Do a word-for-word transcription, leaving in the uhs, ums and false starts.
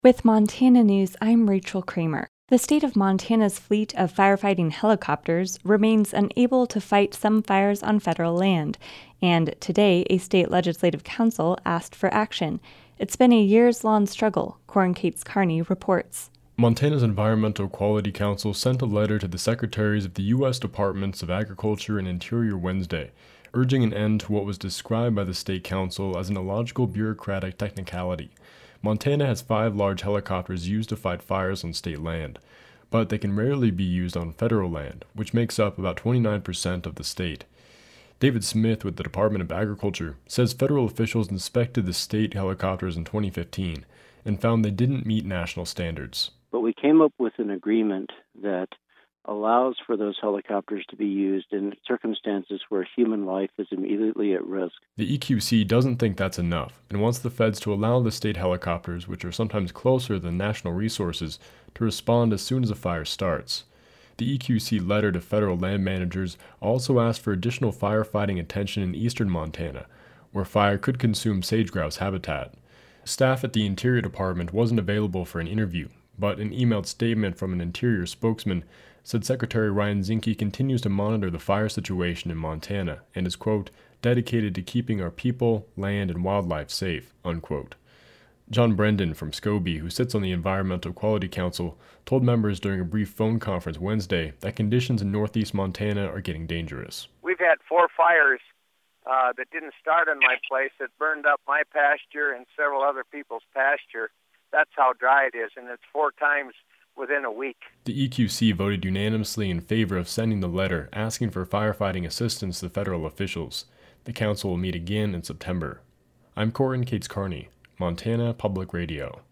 With Montana News, I'm Rachel Kramer. The state of Montana's fleet of firefighting helicopters remains unable to fight some fires on federal land, and today a state legislative council asked for action. It's been a years-long struggle, Corin Cates Carney reports. Montana's Environmental Quality Council sent a letter to the secretaries of the U S Departments of Agriculture and Interior Wednesday, urging an end to what was described by the state council as an illogical bureaucratic technicality. Montana has five large helicopters used to fight fires on state land, but they can rarely be used on federal land, which makes up about twenty-nine percent of the state. David Smith with the Department of Agriculture says federal officials inspected the state helicopters in twenty fifteen and found they didn't meet national standards. But we came up with an agreement that allows for those helicopters to be used in circumstances where human life is immediately at risk. The E Q C doesn't think that's enough and wants the feds to allow the state helicopters, which are sometimes closer than national resources, to respond as soon as a fire starts. The E Q C letter to federal land managers also asked for additional firefighting attention in eastern Montana, where fire could consume sage-grouse habitat. Staff at the Interior Department wasn't available for an interview, but an emailed statement from an Interior spokesman said Secretary Ryan Zinke continues to monitor the fire situation in Montana and is, quote, dedicated to keeping our people, land, and wildlife safe, unquote. John Brendan from Scobie, who sits on the Environmental Quality Council, told members during a brief phone conference Wednesday that conditions in northeast Montana are getting dangerous. We've had four fires uh, that didn't start on my place that burned up my pasture and several other people's pasture. That's how dry it is, and it's four times within a week. The E Q C voted unanimously in favor of sending the letter asking for firefighting assistance to federal officials. The council will meet again in September. I'm Corin Cates Carney, Montana Public Radio.